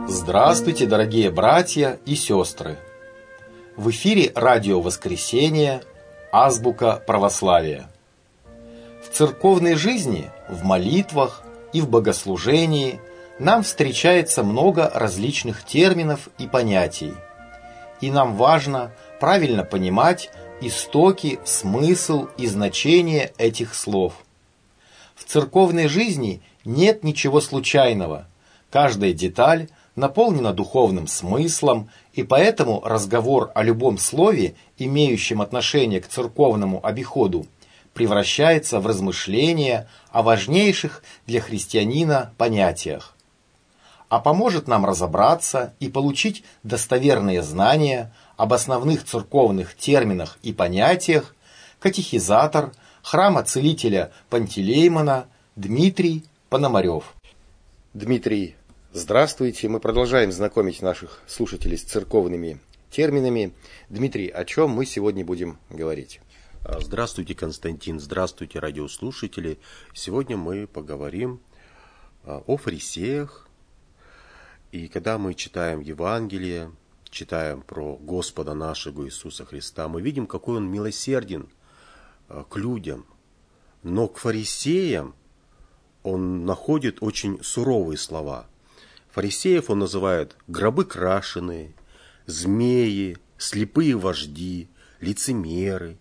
Здравствуйте, дорогие братья и сестры! В эфире радио «Воскресение», азбука православия. В церковной жизни, в молитвах и в богослужении нам встречается много различных терминов и понятий. И нам важно правильно понимать истоки, смысл и значение этих слов. В церковной жизни нет ничего случайного. Каждая деталь наполнена духовным смыслом, и поэтому разговор о любом слове, имеющем отношение к церковному обиходу, превращается в размышления о важнейших для христианина понятиях. А поможет нам разобраться и получить достоверные знания об основных церковных терминах и понятиях катехизатор храма целителя Пантелеймона Дмитрий Пономарев. Дмитрий, здравствуйте. Мы продолжаем знакомить наших слушателей с церковными терминами. Дмитрий, о чем мы сегодня будем говорить? Здравствуйте, Константин. Здравствуйте, радиослушатели. Сегодня мы поговорим о фарисеях. И когда мы читаем Евангелие, читаем про Господа нашего Иисуса Христа, мы видим, какой Он милосерден к людям. Но к фарисеям Он находит очень суровые слова. Фарисеев Он называет гробы крашеные, змеи, слепые вожди, лицемеры.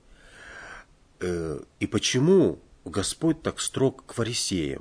И почему Господь так строг к фарисеям?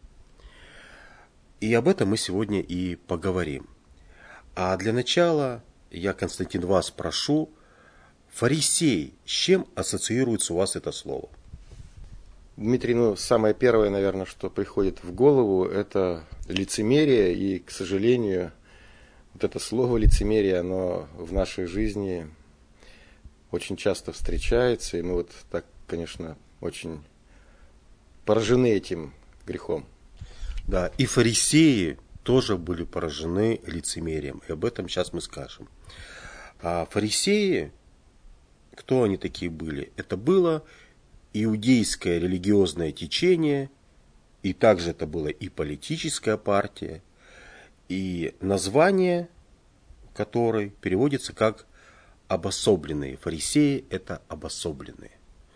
И об этом мы сегодня и поговорим. А для начала я, Константин, вас прошу, фарисей, с чем ассоциируется у вас это слово? Дмитрий, самое первое, наверное, что приходит в голову, это лицемерие. И, к сожалению, вот это слово лицемерие, оно в нашей жизни очень часто встречается. И мы вот так, конечно, очень поражены этим грехом. Да, и фарисеи тоже были поражены лицемерием. И об этом сейчас мы скажем. А фарисеи, кто они такие были? Это было иудейское религиозное течение, и также это была и политическая партия, и название которой переводится как обособленные. Фарисеи – это обособленные.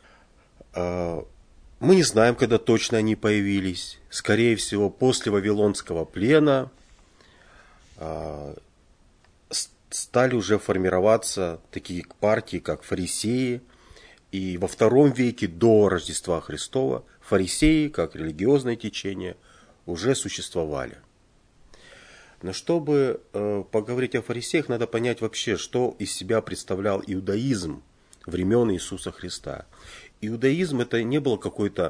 Мы не знаем, когда точно они появились. Скорее всего, после Вавилонского плена стали уже формироваться такие партии, как фарисеи. И во II веке до Рождества Христова фарисеи, как религиозное течение, уже существовали. Но чтобы поговорить о фарисеях, надо понять вообще, что из себя представлял иудаизм времен Иисуса Христа. Иудаизм это не было какой-то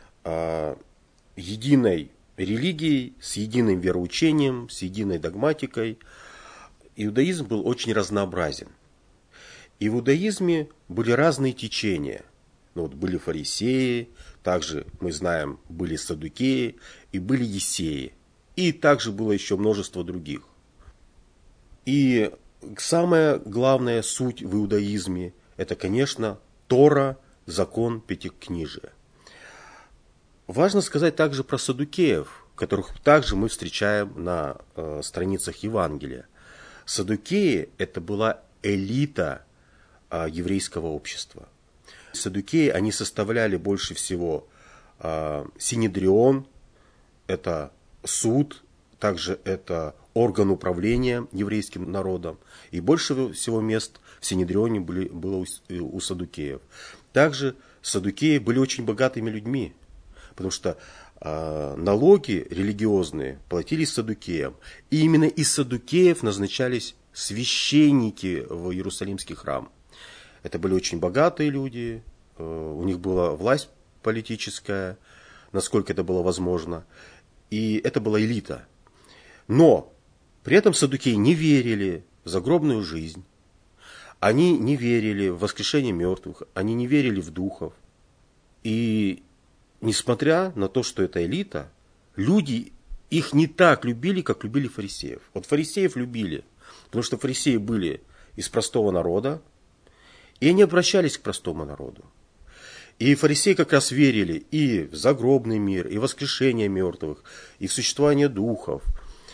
единой религией, с единым вероучением, с единой догматикой. Иудаизм был очень разнообразен. И в иудаизме были разные течения. Были фарисеи, также, мы знаем, были саддукеи и были ессеи. И также было еще множество других. И самая главная суть в иудаизме – это, конечно, Тора, закон пятикнижия. Важно сказать также про саддукеев, которых также мы встречаем на страницах Евангелия. Саддукеи – это была элита еврейского общества. Саддукеи, они составляли больше всего синедрион, это суд, также это орган управления еврейским народом. И больше всего мест в синедрионе было у саддукеев. Также саддукеи были очень богатыми людьми, потому что налоги религиозные платились саддукеям. И именно из саддукеев назначались священники в Иерусалимский храм. Это были очень богатые люди, у них была власть политическая, насколько это было возможно. И это была элита. Но при этом саддукеи не верили в загробную жизнь. Они не верили в воскрешение мертвых, они не верили в духов. И несмотря на то, что это элита, люди их не так любили, как любили фарисеев. Вот фарисеев любили, потому что фарисеи были из простого народа, и они обращались к простому народу. И фарисеи как раз верили и в загробный мир, и в воскрешение мертвых, и в существование духов.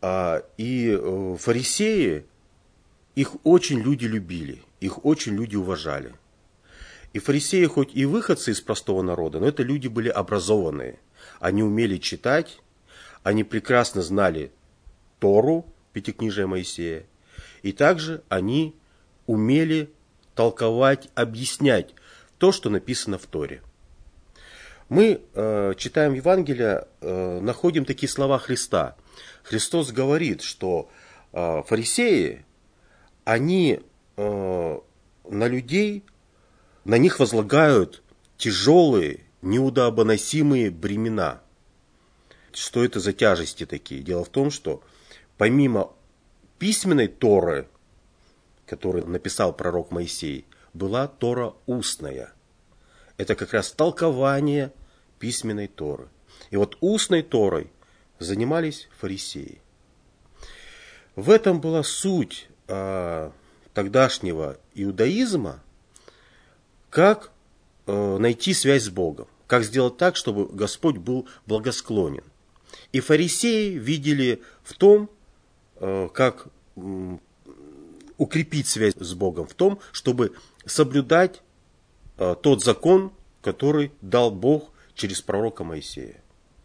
И фарисеи, их очень люди любили, их очень люди уважали. И фарисеи хоть и выходцы из простого народа, но это люди были образованные. Они умели читать, они прекрасно знали Тору, Пятикнижие Моисея, и также они умели толковать, объяснять то, что написано в Торе. Мы читаем Евангелие, находим такие слова Христа. Христос говорит, что фарисеи, они на людей, на них возлагают тяжелые, неудобоносимые бремена. Что это за тяжести такие? Дело в том, что помимо письменной Торы, которую написал пророк Моисей, была Тора устная. Это как раз толкование письменной Торы. И вот устной Торой занимались фарисеи. В этом была суть тогдашнего иудаизма, как найти связь с Богом, как сделать так, чтобы Господь был благосклонен. И фарисеи видели в том, как укрепить связь с Богом, в том, чтобы соблюдать тот закон, который дал Бог через пророка Моисея.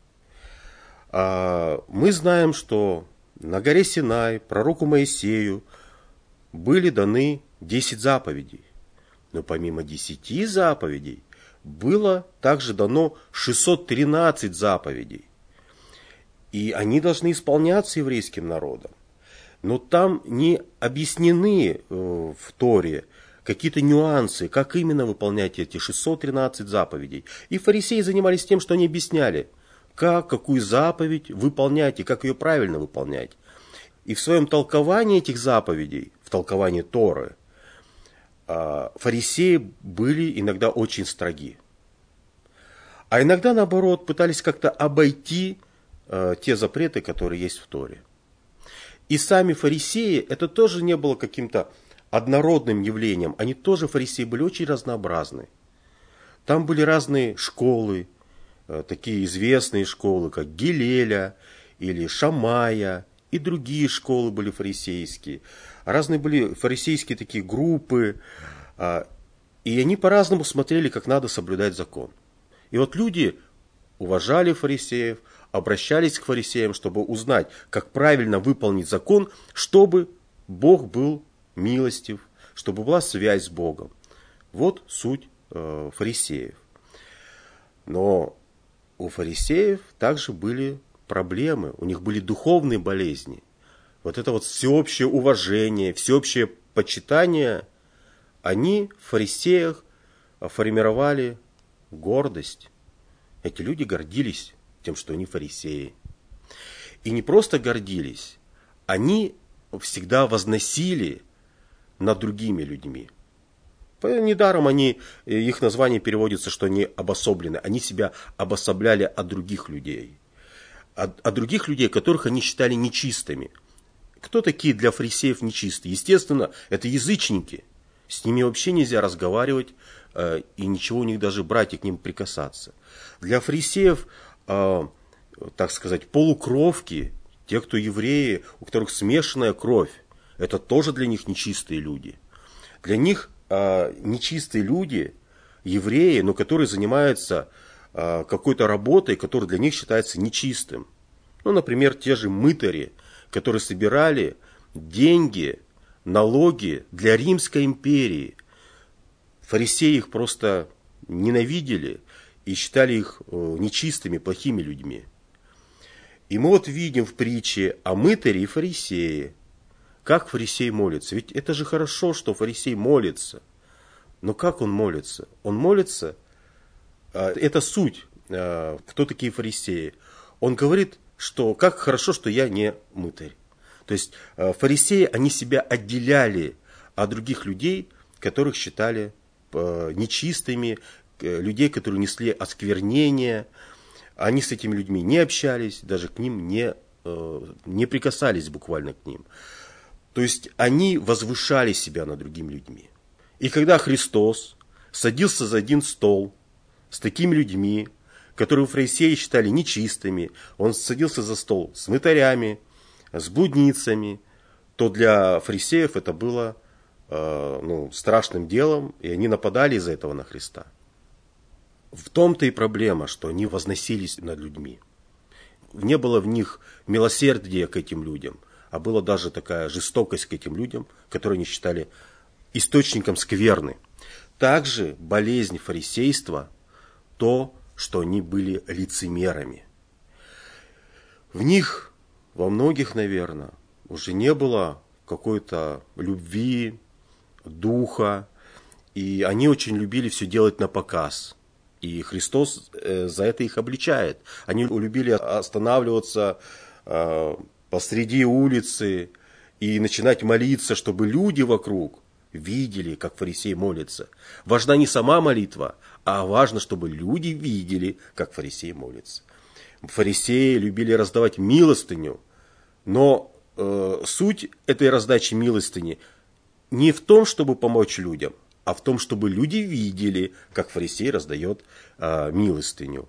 Мы знаем, что на горе Синай пророку Моисею были даны 10 заповедей. Но помимо 10 заповедей было также дано 613 заповедей. И они должны исполняться еврейским народом. Но там не объяснены в Торе какие-то нюансы, как именно выполнять эти 613 заповедей. И фарисеи занимались тем, что они объясняли, какую заповедь выполнять и как ее правильно выполнять. И в своем толковании этих заповедей, в толковании Торы, фарисеи были иногда очень строги. А иногда, наоборот, пытались как-то обойти те запреты, которые есть в Торе. И сами фарисеи, это тоже не было каким-то однородным явлением. Они тоже, фарисеи, были очень разнообразны. Там были разные школы, такие известные школы, как Гилеля или Шамая, и другие школы были фарисейские. Разные были фарисейские такие группы, и они по-разному смотрели, как надо соблюдать закон. И вот люди уважали фарисеев, обращались к фарисеям, чтобы узнать, как правильно выполнить закон, чтобы Бог был милостив, чтобы была связь с Богом. Вот суть фарисеев. Но у фарисеев также были проблемы, у них были духовные болезни. Вот это вот всеобщее уважение, всеобщее почитание, они в фарисеях формировали гордость. Эти люди гордились тем, что они фарисеи. И не просто гордились, они всегда возносили над другими людьми. Недаром их название переводится, что они обособлены. Они себя обособляли от других людей. От других людей, которых они считали нечистыми. Кто такие для фарисеев нечистые? Естественно, это язычники. С ними вообще нельзя разговаривать, и ничего у них даже брать и к ним прикасаться. Для фарисеев, так сказать, полукровки, те, кто евреи, у которых смешанная кровь, это тоже для них нечистые люди. Для них нечистые люди, евреи, но которые занимаются какой-то работой, которая для них считается нечистым. Ну, например, те же мытари, которые собирали деньги, налоги для Римской империи. Фарисеи их просто ненавидели и считали их нечистыми, плохими людьми. И мы вот видим в притче о мытаре и фарисее, как фарисей молится. Ведь это же хорошо, что фарисей молится. Но как он молится? Он молится, это суть, кто такие фарисеи. Он говорит, что как хорошо, что я не мытарь. То есть фарисеи, они себя отделяли от других людей, которых считали нечистыми, людей, которые несли осквернение. Они с этими людьми не общались, даже к ним не прикасались буквально к ним. То есть они возвышали себя над другими людьми. И когда Христос садился за один стол с такими людьми, которые фарисеи считали нечистыми, он садился за стол с мытарями, с блудницами, то для фарисеев это было страшным делом, и они нападали из-за этого на Христа. В том-то и проблема, что они возносились над людьми. Не было в них милосердия к этим людям, а была даже такая жестокость к этим людям, которые они считали источником скверны. Также болезнь фарисейства – то, что они были лицемерами. В них, во многих, наверное, уже не было какой-то любви, духа, и они очень любили все делать на показ. И Христос за это их обличает. Они любили останавливаться посреди улицы и начинать молиться, чтобы люди вокруг видели, как фарисей молится. Важна не сама молитва, а важно, чтобы люди видели, как фарисей молится. Фарисеи любили раздавать милостыню, но суть этой раздачи милостыни не в том, чтобы помочь людям, а в том, чтобы люди видели, как фарисей раздает милостыню.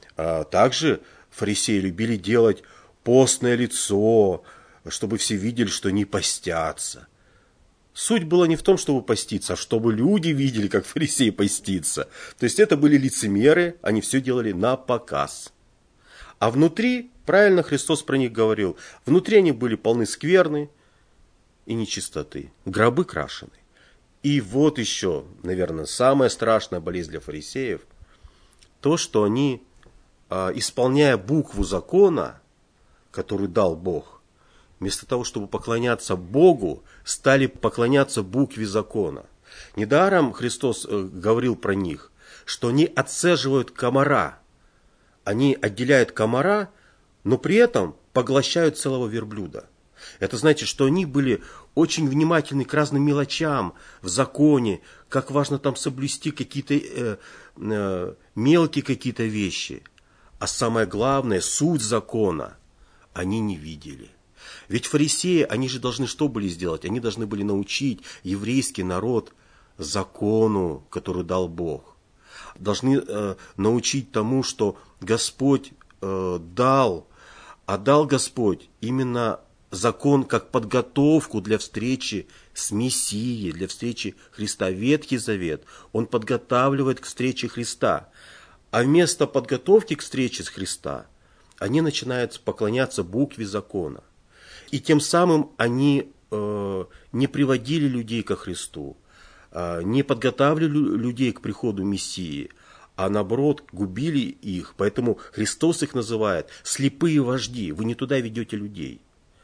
Также фарисеи любили делать постное лицо, чтобы все видели, что они постятся. Суть была не в том, чтобы поститься, а чтобы люди видели, как фарисей постится. То есть это были лицемеры, они все делали на показ. А внутри, правильно Христос про них говорил, внутри они были полны скверны и нечистоты, гробы крашены. И вот еще, наверное, самая страшная болезнь для фарисеев, то, что они, исполняя букву закона, который дал Бог, вместо того, чтобы поклоняться Богу, стали поклоняться букве закона. Недаром Христос говорил про них, что они отцеживают комара. Они отделяют комара, но при этом поглощают целого верблюда. Это значит, что они были очень внимательны к разным мелочам в законе, как важно там соблюсти какие-то мелкие какие-то вещи. А самое главное, суть закона они не видели. Ведь фарисеи, они же должны что были сделать? Они должны были научить еврейский народ закону, который дал Бог. Должны научить тому, что Господь дал, а дал Господь именно закон как подготовку для встречи с Мессией, для встречи Христа. Ветхий Завет, он подготавливает к встрече Христа. А вместо подготовки к встрече с Христа, они начинают поклоняться букве закона. И тем самым они не приводили людей ко Христу, не подготавливали людей к приходу Мессии, а наоборот губили их. Поэтому Христос их называет слепые вожди, вы не туда ведете людей.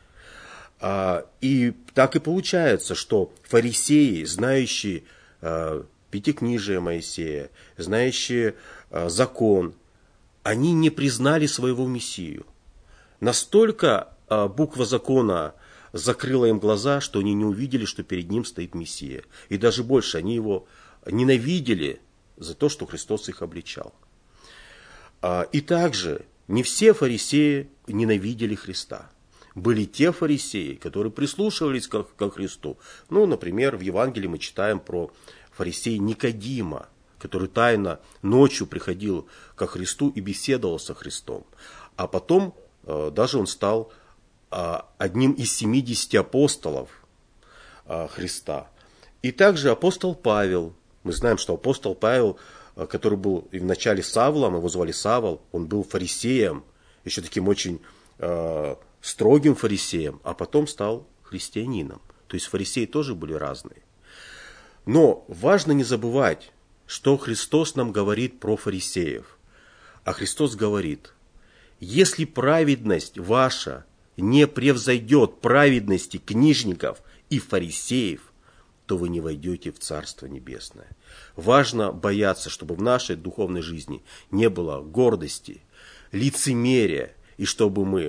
И так и получается, что фарисеи, знающие Пятикнижие Моисея, знающие закон, они не признали своего Мессию. Настолько буква закона закрыла им глаза, что они не увидели, что перед ним стоит Мессия. И даже больше, они его ненавидели за то, что Христос их обличал. И также не все фарисеи ненавидели Христа. Были те фарисеи, которые прислушивались ко Христу. Например, в Евангелии мы читаем про фарисея Никодима, который тайно ночью приходил ко Христу и беседовал со Христом. А потом даже он стал одним из 70 апостолов Христа. И также апостол Павел. Мы знаем, что апостол Павел, который был и в начале Савлом, его звали Савл, он был фарисеем, еще таким очень строгим фарисеем, а потом стал христианином. То есть фарисеи тоже были разные. Но важно не забывать, что Христос нам говорит про фарисеев. А Христос говорит: если праведность ваша не превзойдет праведности книжников и фарисеев, то вы не войдете в Царство Небесное. Важно бояться, чтобы в нашей духовной жизни не было гордости, лицемерия, и чтобы мы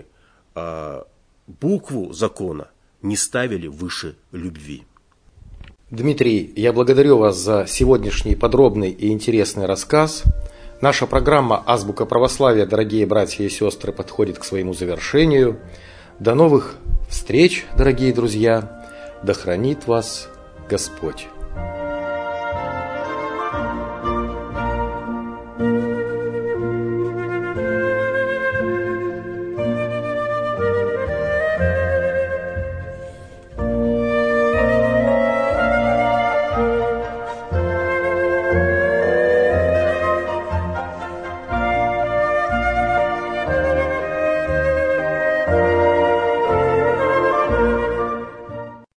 букву закона не ставили выше любви. Дмитрий, я благодарю вас за сегодняшний подробный и интересный рассказ. Наша программа «Азбука православия», дорогие братья и сестры, подходит к своему завершению. До новых встреч, дорогие друзья! Да хранит вас Господь!